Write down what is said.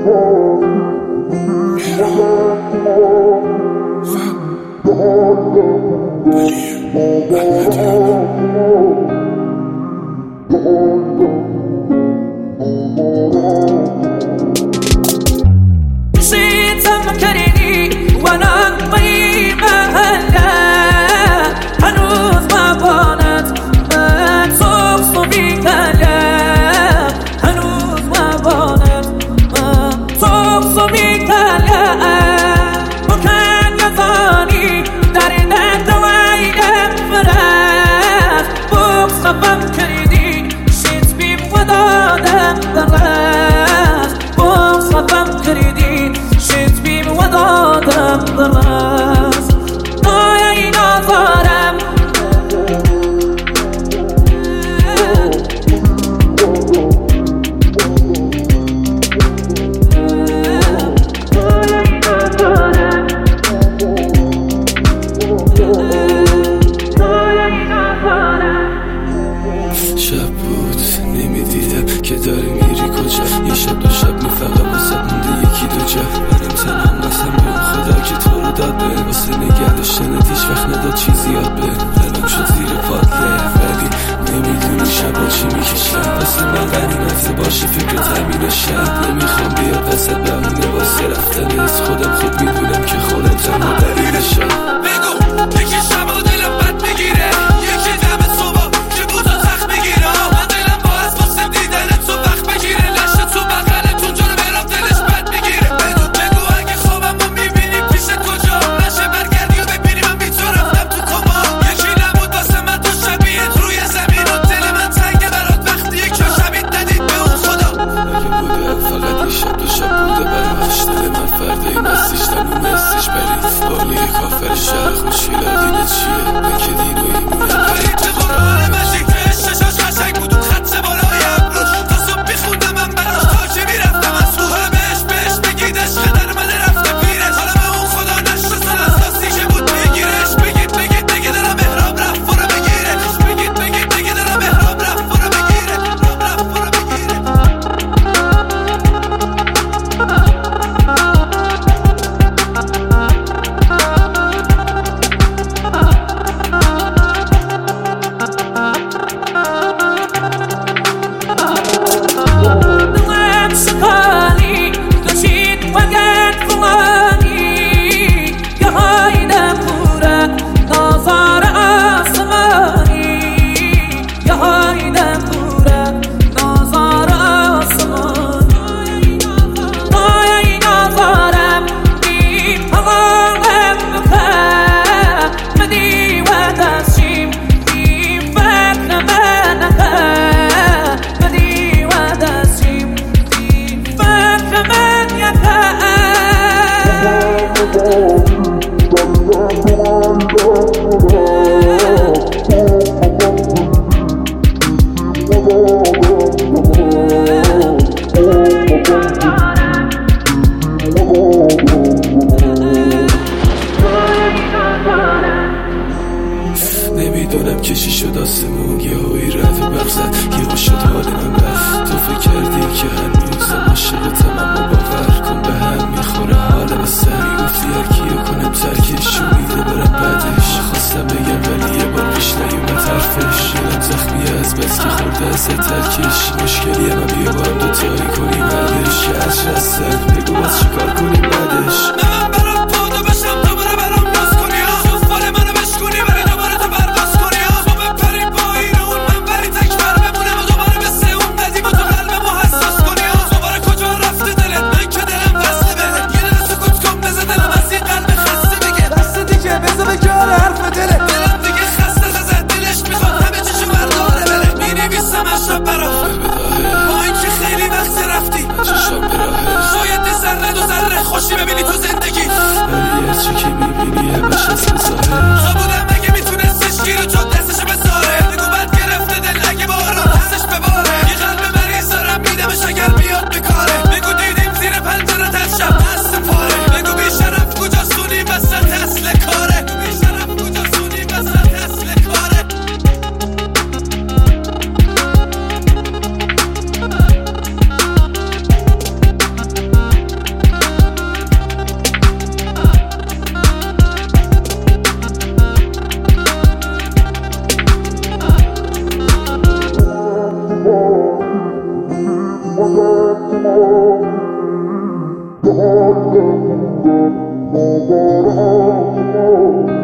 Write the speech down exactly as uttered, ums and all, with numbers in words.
نسيت مكاني وانا طيبة هلا هنوز ما بانت ما تصفصفي كلام هنوز ما بانت ما تصفصفي كلام وكان يظاني دارنا دوايدم فراس بوصفم كردي شيت بيم ودادم دراس بوصفم كردي شيت بيم ودادم دراس نايا نظرم شب بود نمیدیدم که داری میری کجا یه شب دو شب می فقط واسه مونده یکی دو جا برم تنم قسم بهم خدا که تو رو داد بهم واسه نگه داشتنت هیچ وقت نداد چیزی یاد بهم دلم شد زیر پادله ولی نمیدونی شبا چی میکشم واسه من غنیمته باشه فکرت همینه شب نمیخوام بیاد وسط بمونه واسه رفتنت خودم خوب میدونم که خودم تنها دلیلشم بگو یکی شبا دلم بد میگیره یکی دم صبح که بوتا تخت میگیره من دلم با از واسه دیدنت تو وقت بگیره لشت تو بغلتون جانو برام دلش بد میگیره بگو بگو اگه خوابم رو میبینی پیش کجا نشه برگردی و ببینی من بی تو رفتم تو کما یکی نبود واسه من تو شبیهت روی زمین و دل من تنگه برات وقتی یک جا شبیه ندید به اون خدا اگه بوده فقط یه شب دو شب بوده برمش دل من فرده این استیش تنون استیش برید بالی کافر شهر خوشیلا دینه چیه من که دین و ایمونم برید به قرآن مجید که ششاش قشنگ بود اون خط بالای ابروش تا صبح بیخوندم من براش تا که میرفتم از رو همهش بهش بگید عشق در من رفته پیرش حالا به اون خدا نشناسن اساسی که بود بگیرش بگید بگید بگید دارم محراب رفت فرو بگیرش بگید بگید بگید دارم محراب رفت فرو بگیرش محراب رفت فرو بگیرش دلم سکانی کشید وقت فلانی یه هایدم پوره نازار آسمانی یه هایدم پوره نازار آسمانی نای نازارم بی پلالم بکن مدی و دستیم بی فکر منکن مدی و دستیم بی فکر من یکن نمیدونم که چی شد آسمون یه هایی رد و بغزد یه شد حال من رفت تو فکر کردی که هنوزم عاشقتم اما باور کن به هم میخوره حالم از سری گفتی هرکیو کنم ترکش امیده برم بعدش خواستم بگم ولی یه بار پیش نیومد حرفش دلم زخمیه از بس که خورده از ترکش مشکلی هم بیا با هم دوتایی کنیم بعدش که از رستن بگو باز چیکار کنیم بعدش من برات پادو بشم دوباره برام ناز کنی ها شفال منو بشکنی ولی دوباره تو برداشت کنی ها تو بپری با این اون من بری تکبر بمونم و دوباره مثل اون ندیم و تو قلبمو حساس کنی ها دوباره کجا رفته دلت من که دلم وصله بهت یه دل سکوت کن بزه دلم از این قلب خسته بگه دست دیگه بزه بگه حرف دلت دلم دیگه خسته زده دلش میخواد همه چیشو برداره بره مینویسم از شب برات با این که خیلی وقت رفتی چشم به راهش شاید ذره دو ذره خوشی ببینی تو زندگی حال